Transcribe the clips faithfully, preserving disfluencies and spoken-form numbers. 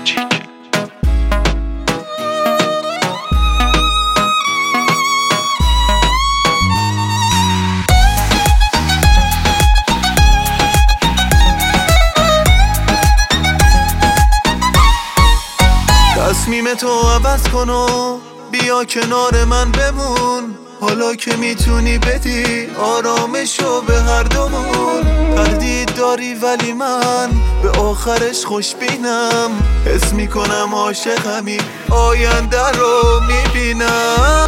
ماجیک. تصمیم تو عوض کن و بیا کنار من بمون، حالا که میتونی بدی آرامشو به هر دومون. تردید داری ولی من به آخرش خوشبینم، حس میکنم عاشقمی، آینده رو میبینم.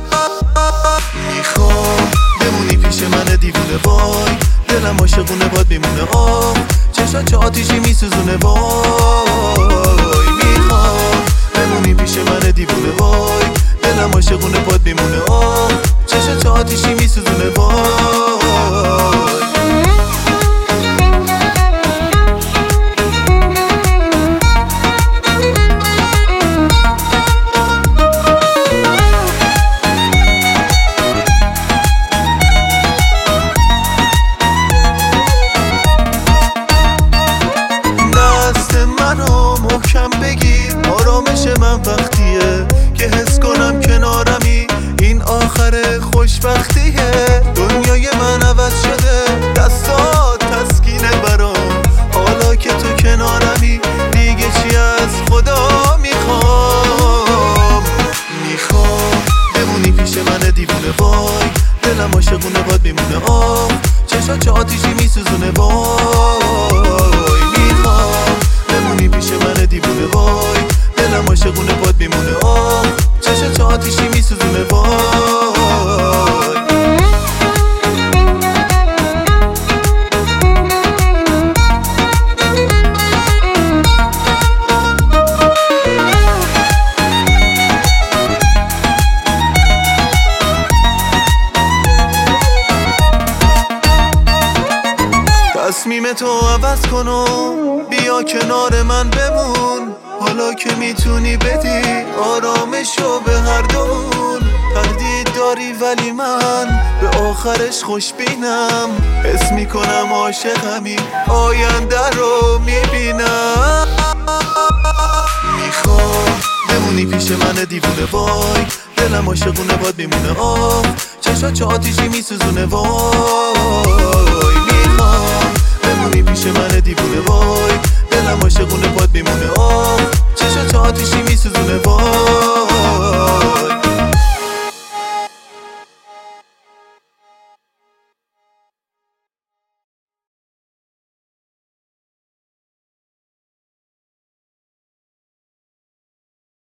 میخوام بمونی پیش من دیوونه، وای دلم عاشقونه باد میمونه، آه چشات چه آتیشی میسوزونه، وای میخوام بمونی پیش من دیوونه، وای دلم عاشقونه باد میمونه، آه چشات چه آتیشی میسوزونه، وای. محکم بگیر آرامش من وقتیه که حس کنم کنارمی، این آخر خوشبختیه. دنیای من عوض شده، دستات تسکینه برام، حالا که تو کنارمی دیگه چی از خدا میخوام. میخوام بمونی پیش من دیوونه، وای دلم عاشقونه باد میمونه، آه چشات چه آتیشی میسوزونه، وای میخوام بمونی پیش من دیوونه، وای دلم عاشقونه باد میمونه، آه چشات چه آتیشی میسوزونه، وای. تصمیم تو عوض کن و بیا کنار من بمون، حالا که میتونی بدی آرامشو به هر دومون. تردید داری ولی من به آخرش خوشبینم، حس میکنم عاشقمی، آینده رو میبینم. میخوام بمونی پیش من دیوونه، وای دلم عاشقونه باد میمونه، آه چشات چه آتیشی میسوزونه، وای میخوام بمونی پیش من دیوونه، وای دلم عاشقونه باد میمونه، آه چشات چه آتیشی میسوزونه، وای.